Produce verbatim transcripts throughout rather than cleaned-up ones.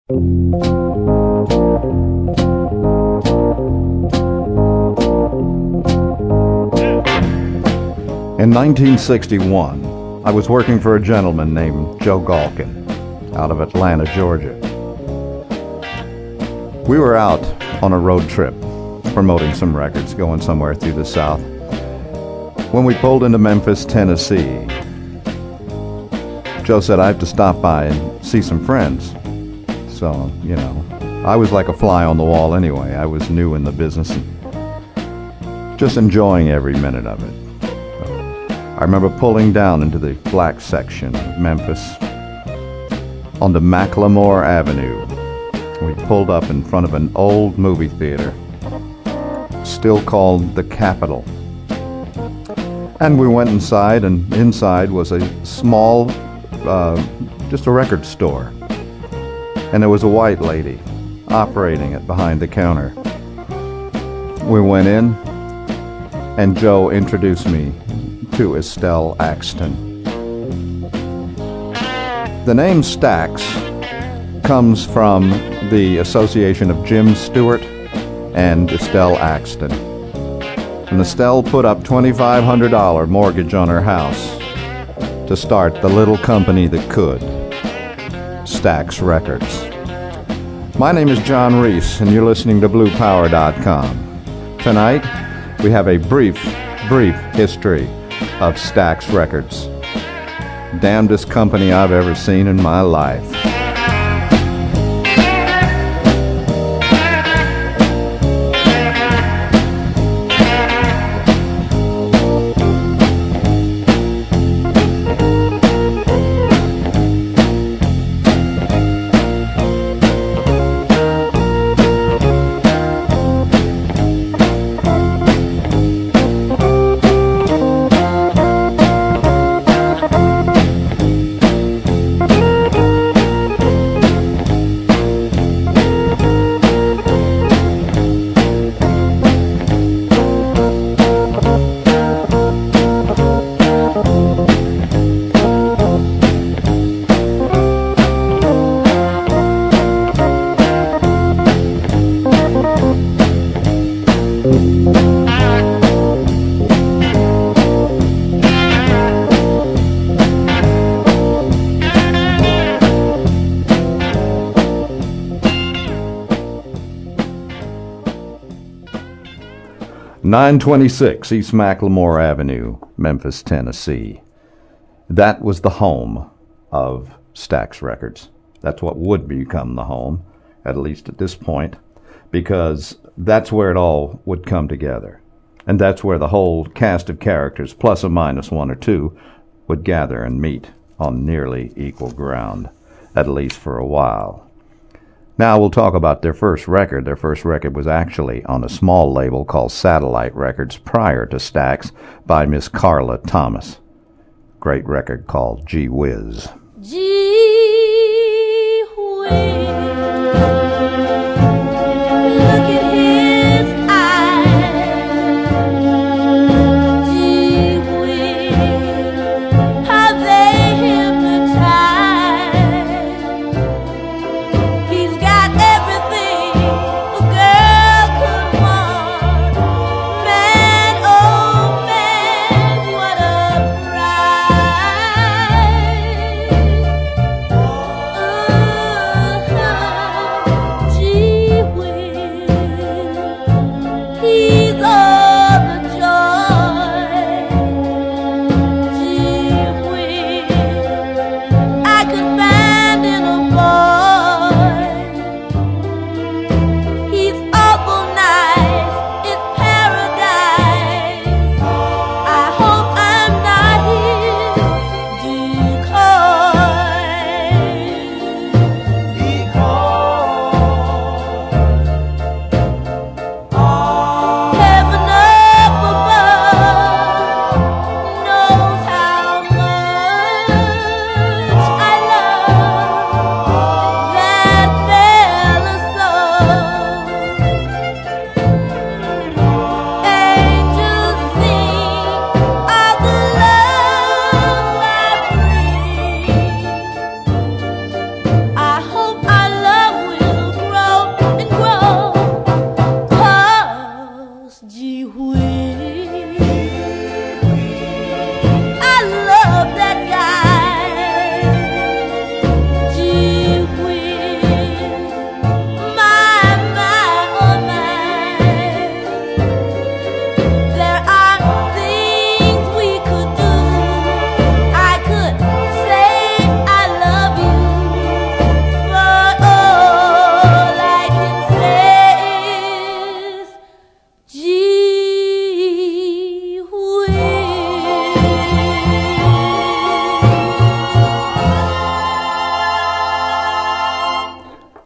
In nineteen sixty-one, I was working for a gentleman named Joe Galkin out of Atlanta, Georgia. We were out on a road trip promoting some records, going somewhere through the South, when we pulled into Memphis, Tennessee. Joe said, I have to stop by and see some friends. So, you know, I was like a fly on the wall anyway. I was new in the business and just enjoying every minute of it. I remember pulling down into the black section of Memphis onto Macklemore Avenue. We pulled up in front of an old movie theater, still called the Capitol. And we went inside, and inside was a small, uh, just a record store. And there was a white lady operating it behind the counter. We went in, and Joe introduced me to Estelle Axton. The name Stax comes from the association of Jim Stewart and Estelle Axton. And Estelle put up twenty-five hundred dollars mortgage on her house to start the little company that could, Stax Records. My name is John Reese, and you're listening to Blue Power dot com. Tonight, we have a brief, brief history of Stax Records. Damnedest company I've ever seen in my life. nine twenty-six East Macklemore Avenue, Memphis, Tennessee. That was the home of Stax Records. That's what would become the home, at least at this point, because that's where it all would come together. And that's where the whole cast of characters, plus or minus one or two, would gather and meet on nearly equal ground, at least for a while. Now we'll talk about their first record. Their first record was actually on a small label called Satellite Records prior to Stax by Miss Carla Thomas. Great record called Gee Whiz. Gee whiz. Look at his eyes. Gee whiz. How they hypnotize. He's got everything a girl could want. Man, oh man, what a prize.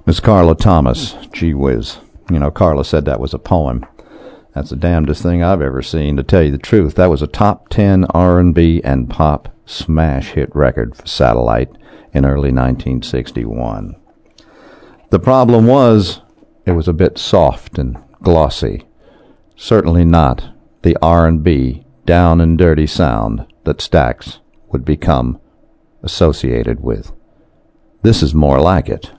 Miss Carla Thomas, gee whiz. You know, Carla said that was a poem. That's the damnedest thing I've ever seen, to tell you the truth. That was a top ten R and B and pop smash hit record for Satellite in early nineteen sixty-one. The problem was, it was a bit soft and glossy. Certainly not the R and B, down and dirty sound that Stax would become associated with. This is more like it.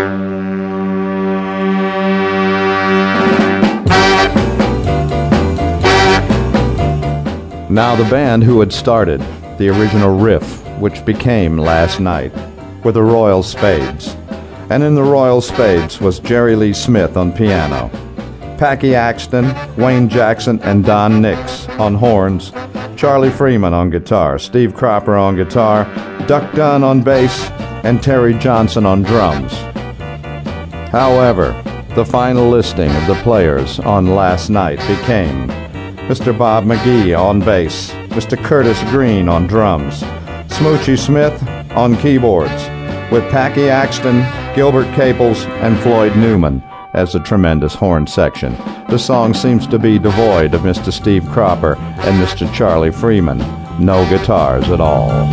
Now the band who had started the original riff, which became Last Night, were the Royal Spades. And in the Royal Spades was Jerry Lee Smith on piano, Packy Axton, Wayne Jackson, and Don Nix on horns, Charlie Freeman on guitar, Steve Cropper on guitar, Duck Dunn on bass, and Terry Johnson on drums. However, the final listing of the players on Last Night became Mister Bob McGee on bass, Mister Curtis Green on drums, Smoochie Smith on keyboards, with Packy Axton, Gilbert Caples, and Floyd Newman as the tremendous horn section. The song seems to be devoid of Mister Steve Cropper and Mister Charlie Freeman. No guitars at all.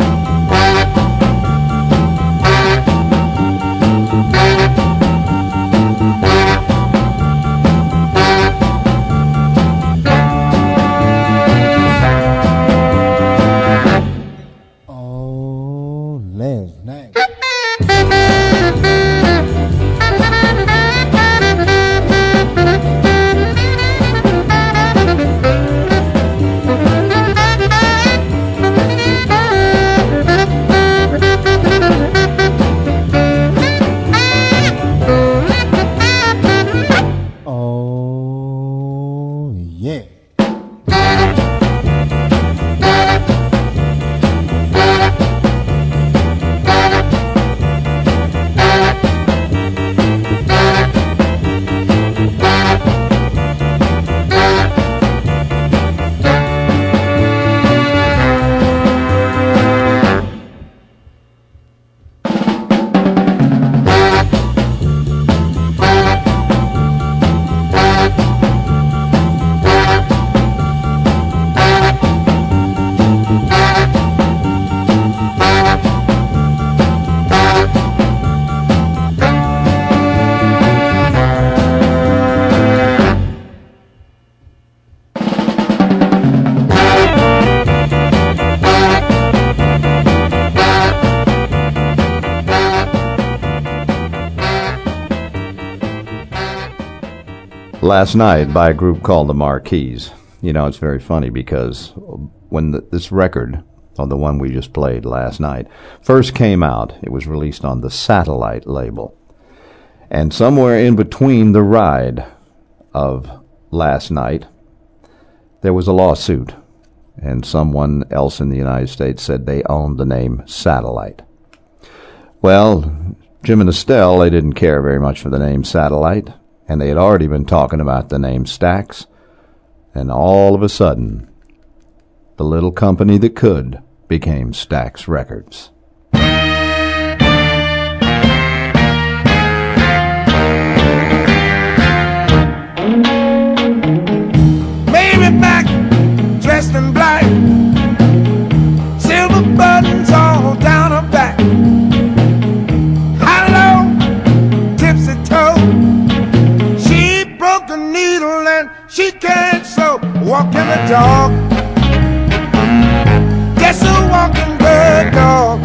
Last Night by a group called the Marquis. You know, it's very funny because when the, this record, or the one we just played last night, first came out, it was released on the Satellite label. And somewhere in between the ride of Last Night, there was a lawsuit. And someone else in the United States said they owned the name Satellite. Well, Jim and Estelle, they didn't care very much for the name Satellite. And they had already been talking about the name Stax. And all of a sudden, the little company that could became Stax Records. Mary Mac, dressed in black, silver buttons all down her back, high low, tipsy toe. She broke a needle and she can't sew. Walking the dog, just a walking bird dog.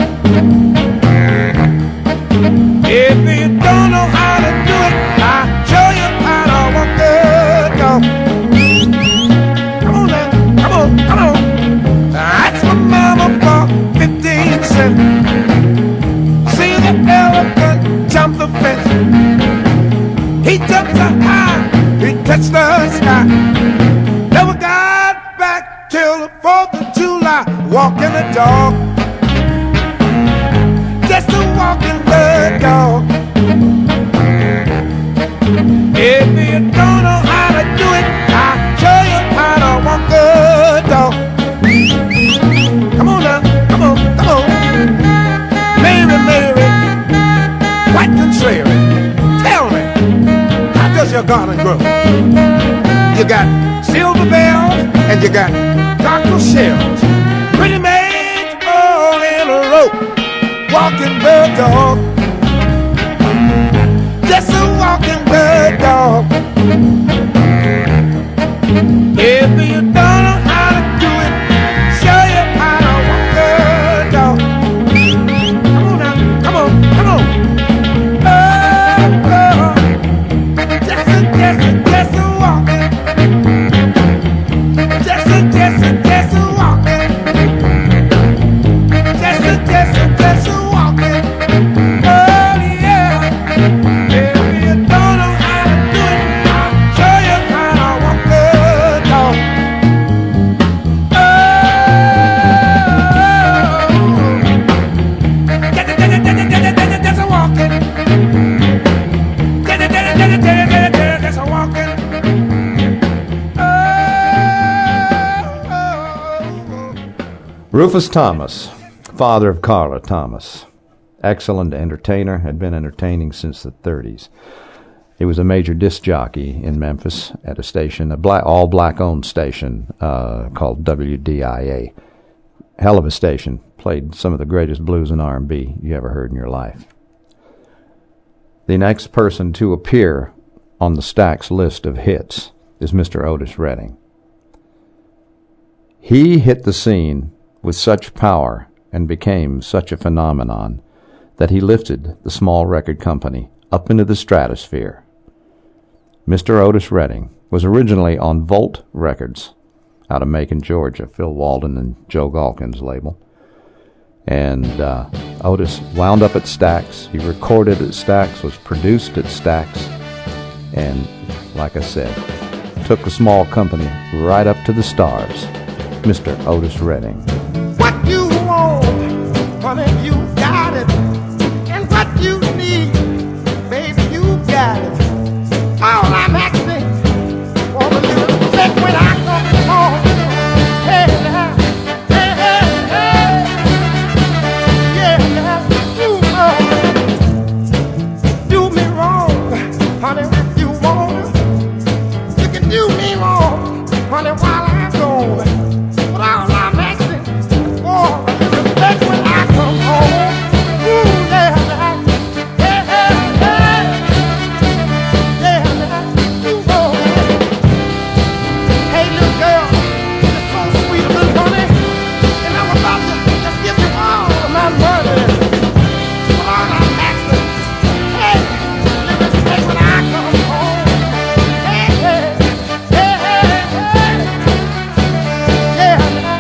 If you don't know how to do it, I'll show you how to walk the dog. Come on now, come on, come on. That's my mama for fifteen cents. See the elephant jump the fence. He jumped so high, he touched the sky. Never got back till the fourth of July. Walking the dog, just a walking bird dog. If you don't know how to do it, I'll show you how to walk the dog. Come on now, come on, come on. Mary, Mary, quite contrary. your garden grow? You got silver bells and you got cockle shells. Pretty maids all in a row, walking bird dog. Just a walking bird dog. If you don't know how to do it, show you how to walk bird dog. Come on now, come on, come on. Oh, oh. Just a, just a, just a walking. Just a, just a, just a walking. Just a, just a, just a walking. Oh yeah. If you don't know how to do it, I'll show you how to walk good dog. Oh, just a, just a, just a, just a, just a, just a walking. Just a, just a, just a, just a, just a, just a walking. Rufus Thomas, father of Carla Thomas, excellent entertainer, had been entertaining since the thirties. He was a major disc jockey in Memphis at a station, a black, all black-owned station uh, called W D I A. Hell of a station. Played some of the greatest blues and R and B you ever heard in your life. The next person to appear on the Stax list of hits is Mister Otis Redding. He hit the scene with such power and became such a phenomenon that he lifted the small record company up into the stratosphere. Mister Otis Redding was originally on Volt Records out of Macon, Georgia, Phil Walden and Joe Galkin's label. And uh, Otis wound up at Stax. He recorded at Stax, was produced at Stax, and, like I said, took the small company right up to the stars. Mister Otis Redding. What you want, honey, you got it. And what you need, baby, you got it. All I'm asking for a little check when I come home. Hey, now, hey, hey, hey. Yeah, now, you know, do me wrong, honey, if you want. You can do me wrong, honey, while I'm gone. But all I'm asking for a little check when I come home. Ooh, yeah, now, hey, hey, hey. Yeah, now, you know. Hey, little girl, you're so sweet, little honey, and I'm about to just give you all of my money. But all I'm asking, hey, little check when I come home. Hey, hey, hey, hey, hey. Yeah, now.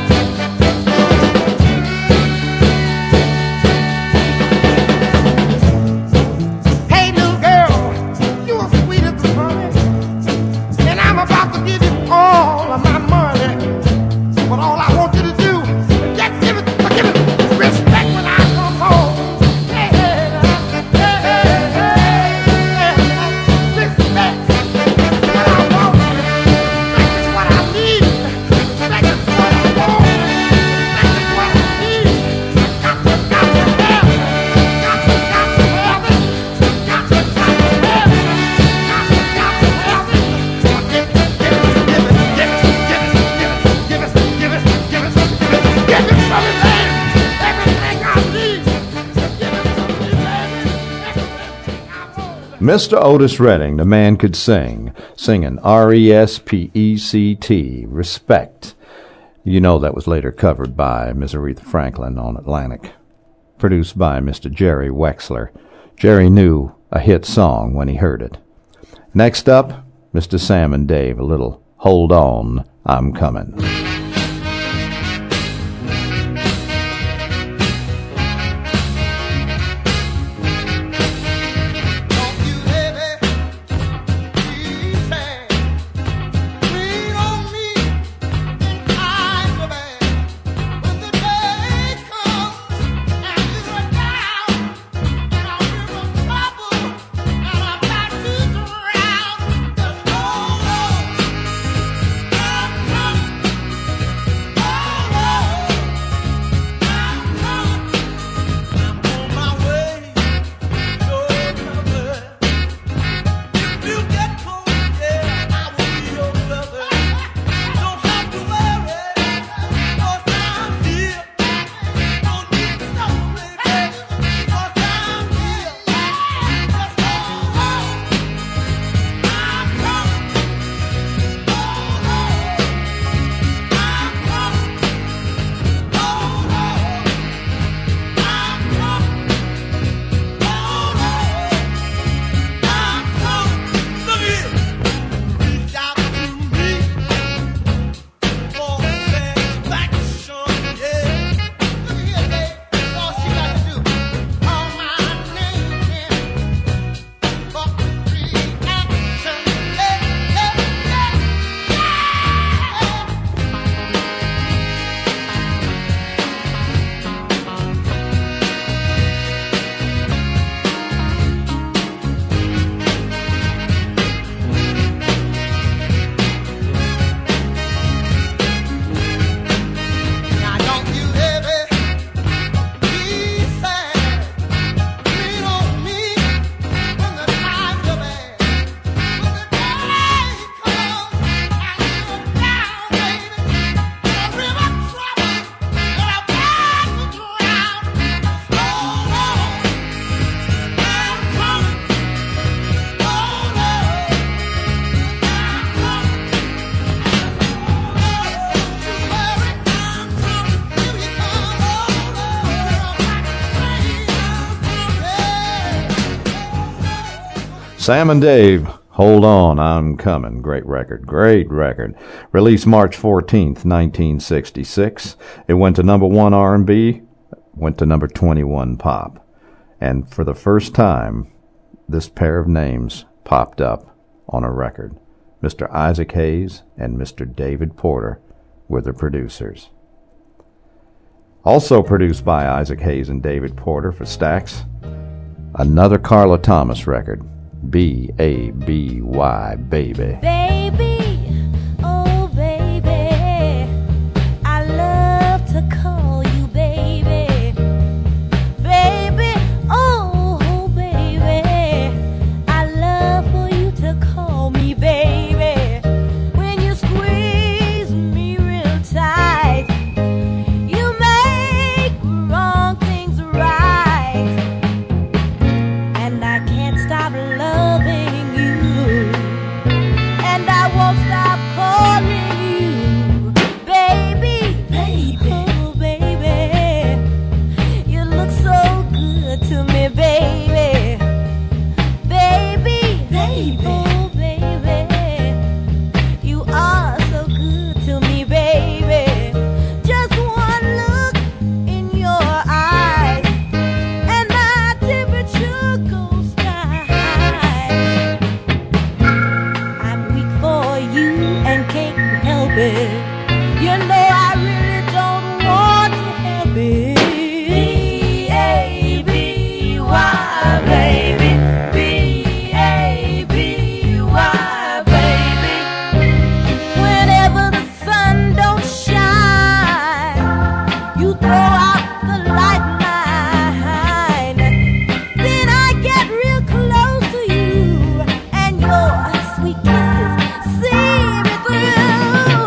Hey, little girl, you are sweet as the honey, and I'm about to give you all of my money. But all I want you to do is just give it, give it respect when I come home. Hey, hey, hey, hey, hey, hey, respect. That's what I want. Respect is what I need. Respect is what I want. Respect is what I need. Got to, got to have it. Got to, got to have it. Got to, got to have it. Got to, got to have it. Give it, give it, give it, give it, give it, give it, give it, give it, give it, give it, give it from me, baby. Everything I need. Give it from me, baby. Everything I want. Mister Otis Redding, the man could sing, singing R E S P E C T, Respect. You know that was later covered by Miss Aretha Franklin on Atlantic, produced by Mister Jerry Wexler. Jerry knew a hit song when he heard it. Next up, Mister Sam and Dave, a little Hold On, I'm Coming. Don't you ever easy. Lean on me in times of bad. When the day comes and you are down, and I'm in trouble, and I'm about to drown, just hold on. I'm coming. Sam and Dave, Hold On, I'm Coming. Great record, great record. Released March fourteenth, nineteen sixty-six. It went to number one R and B, went to number twenty-one pop. And for the first time, this pair of names popped up on a record. Mister Isaac Hayes and Mister David Porter were the producers. Also produced by Isaac Hayes and David Porter for Stax, another Carla Thomas record, B A B Y, Baby. Baby, oh baby, I love to call you baby. Baby, oh baby, I love for you to call me baby. When you squeeze me real tight, you make wrong things right, and I can't stop loving you, and I won't stop calling you baby, baby, oh baby, you look so good to me, baby, baby, baby, oh baby, you are so good to me, baby. Just one look in your eyes, and my temperature goes sky high. I'm weak for you and can't help it. You know I really don't want to help it. B A B Y, baby. B A B Y, baby. Whenever the sun don't shine, you throw out the lifeline. Then I get real close to you, and your sweet kisses see me through.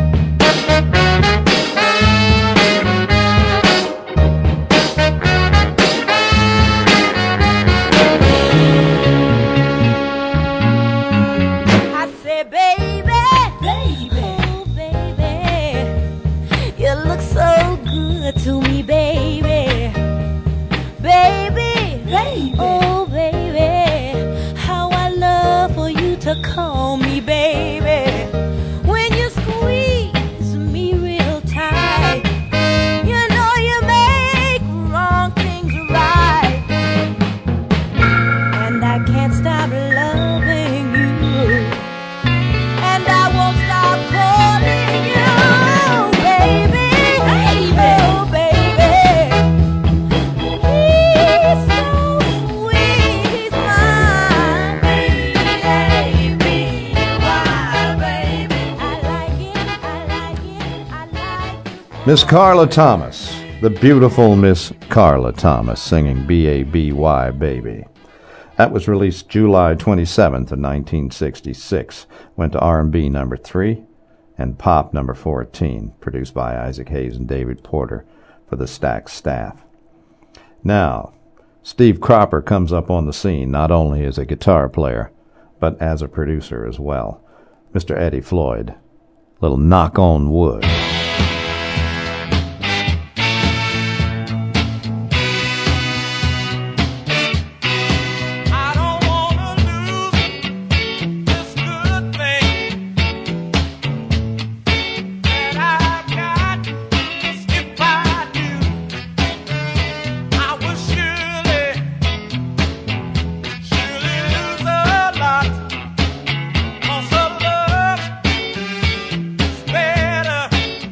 I say, baby, baby, oh baby, you look so good to me, baby, baby, baby, oh baby, how I love for you to call me baby. When you squeeze me real tight, you know you make wrong things right, and I can't stop loving you, and I won't stop calling you baby, baby, oh baby. He's so sweet, he's mine. B A B Y, baby. I like it, I like it, I like it. Miss Carla Thomas, the beautiful Miss Carla Thomas, singing B A B Y, Baby. That was released July twenty-seventh of nineteen sixty-six. Went to R and B number three and pop number fourteen, produced by Isaac Hayes and David Porter for the Stax staff. Now, Steve Cropper comes up on the scene not only as a guitar player, but as a producer as well. Mister Eddie Floyd, little Knock on Wood. I don't wanna lose this good thing that I've got. If I do, I will surely, surely lose a lot. 'Cause the love is better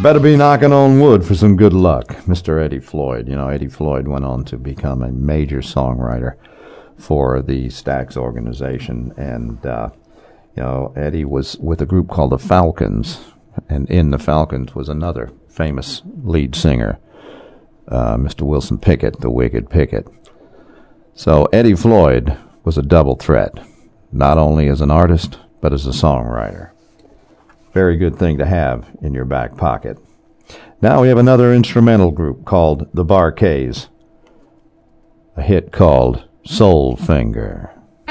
better be knocking on wood for some good luck. Mister Eddie Floyd. You know, Eddie Floyd went on to become a major songwriter for the Stax organization. And, uh, you know, Eddie was with a group called the Falcons. And in the Falcons was another famous lead singer, uh, Mister Wilson Pickett, the Wicked Pickett. So Eddie Floyd was a double threat, not only as an artist, but as a songwriter. Very good thing to have in your back pocket. Now we have another instrumental group called the Bar-Kays, a hit called Soul Finger.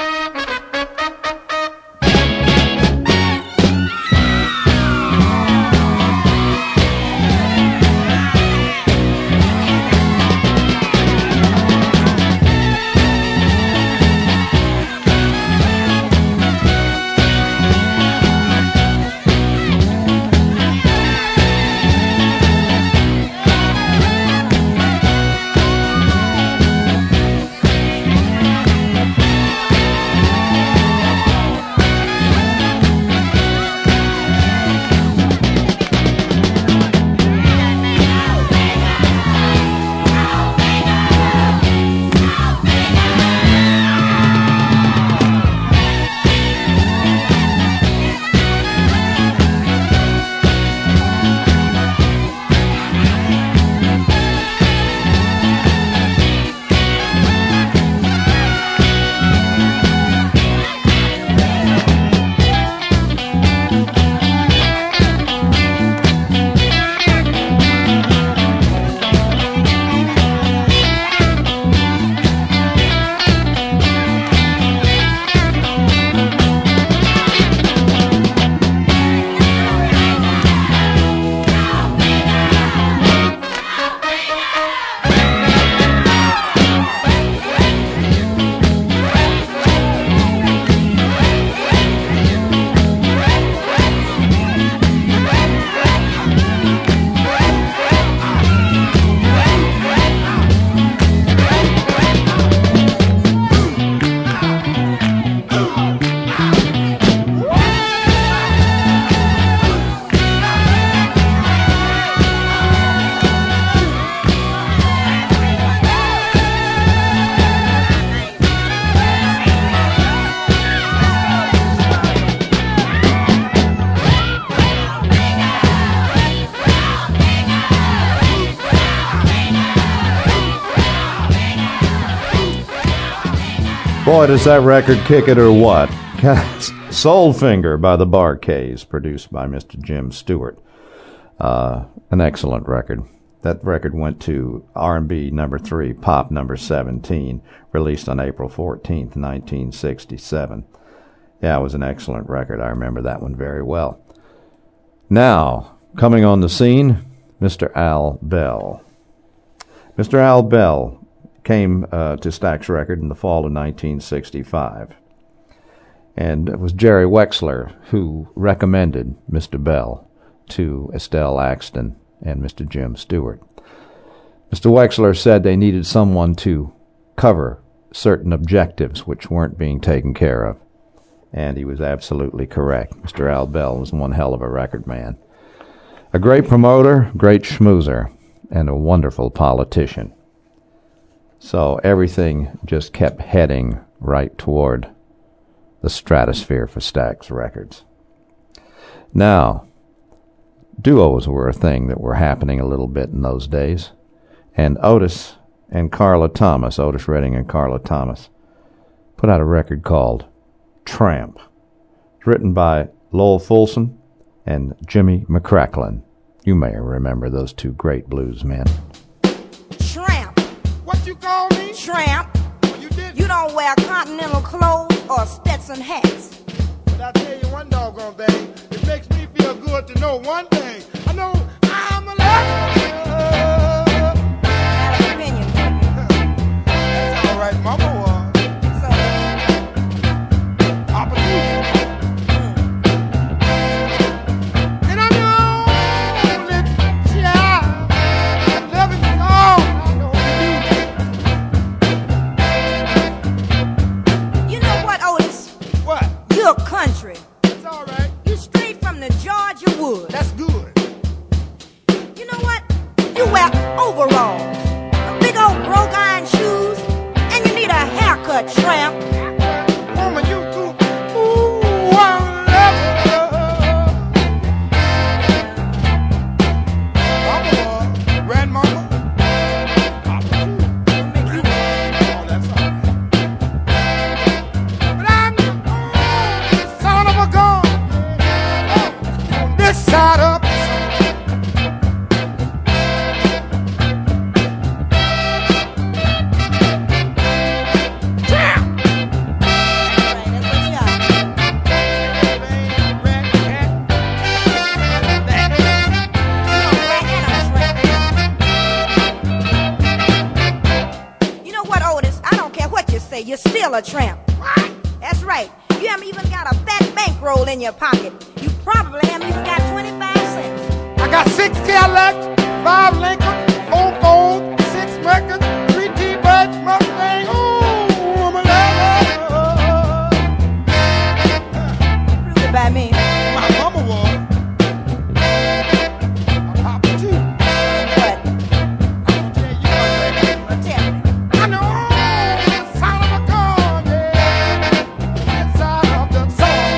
Boy, does that record kick it or what? Soul Finger by the Bar-Kays, produced by Mister Jim Stewart. Uh, an excellent record. That record went to R and B number three, pop number seventeen, released on April fourteenth, nineteen sixty-seven. Yeah, it was an excellent record. I remember that one very well. Now, coming on the scene, Mister Al Bell. Mister Al Bell came uh, to Stax Record in the fall of nineteen sixty-five. And it was Jerry Wexler who recommended Mister Bell to Estelle Axton and Mister Jim Stewart. Mister Wexler said they needed someone to cover certain objectives which weren't being taken care of. And he was absolutely correct. Mister Al Bell was one hell of a record man. A great promoter, great schmoozer, and a wonderful politician. So everything just kept heading right toward the stratosphere for Stax Records. Now, duos were a thing that were happening a little bit in those days. And Otis and Carla Thomas, Otis Redding and Carla Thomas, put out a record called Tramp, written by Lowell Fulson and Jimmy McCracklin. You may remember those two great blues men. Tramp. What you call me? Tramp. Well, you did. You don't wear continental clothes or Stetson hats. But I tell you one doggone thing. It makes me feel good to know one thing. I know I'm a love. Out of opinion. That's all right, Mama was. So, Opportunity. And I'm the only child that loves you all. I know you do. you know what, Otis? What? You're country. It's all right. You straight from the Georgia woods. That's good. you wear overalls, big old broke iron shoes, and you need a haircut, tramp. Woman, you too. Ooh, I love you. Mama, grandmama. Papa, too. Oh, that's all right. But I'm oh, the son of a gun. Oh, on this side of the sun. You're still a tramp. What? That's right. You haven't even got a fat bankroll in your pocket. You probably haven't even got twenty-five cents. I got six Cadillacs, five Lincoln, four Ford, six Mercury, three T-Birds, Mustang. Ooh, I'm a lover. Prove it by me. My mama was. My papa too. What? I'm gonna tell you one thing. Well, tell me. I know the sound of a gun, yeah, inside of the soul.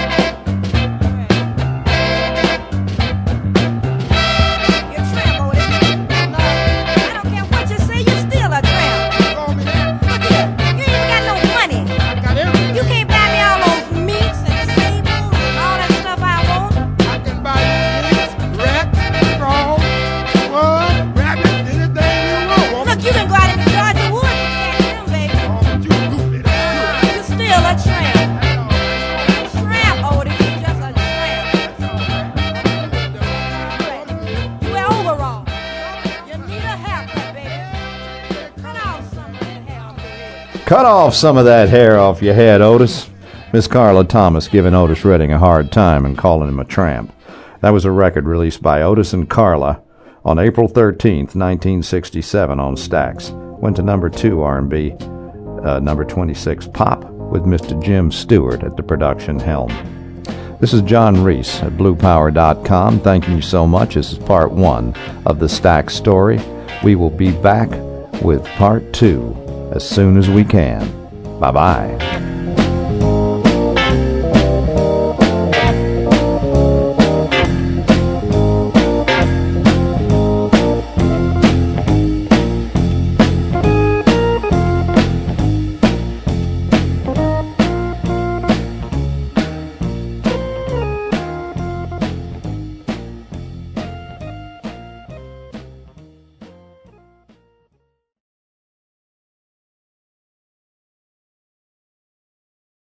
You're a tramp, Otis. I don't care what you say, you're still a tramp. Call me that. Look here, you ain't even got no money. I got everything. You can't buy me all those minks and sables and all that stuff I want. I can buy you this, rats, straw, squirrel, rabbit, anything you want. Look, you can go out into Georgia Woods and catch them, baby. Oh, but you goofy. That's You're still a tramp. That's all right. Tramp, Otis. You're just a tramp. You wear overalls. You need a haircut, baby. Cut off some of that hair off your head. Cut off some of that hair off your head, Otis. Miss Carla Thomas giving Otis Redding a hard time and calling him a tramp. That was a record released by Otis and Carla on April thirteenth, nineteen sixty-seven on Stax. Went to number two R and B, uh, number twenty-six pop, with Mister Jim Stewart at the production helm. This is John Reese at blue power dot com. Thanking you so much. This is part one of the Stax story. We will be back with part two as soon as we can. Bye-bye.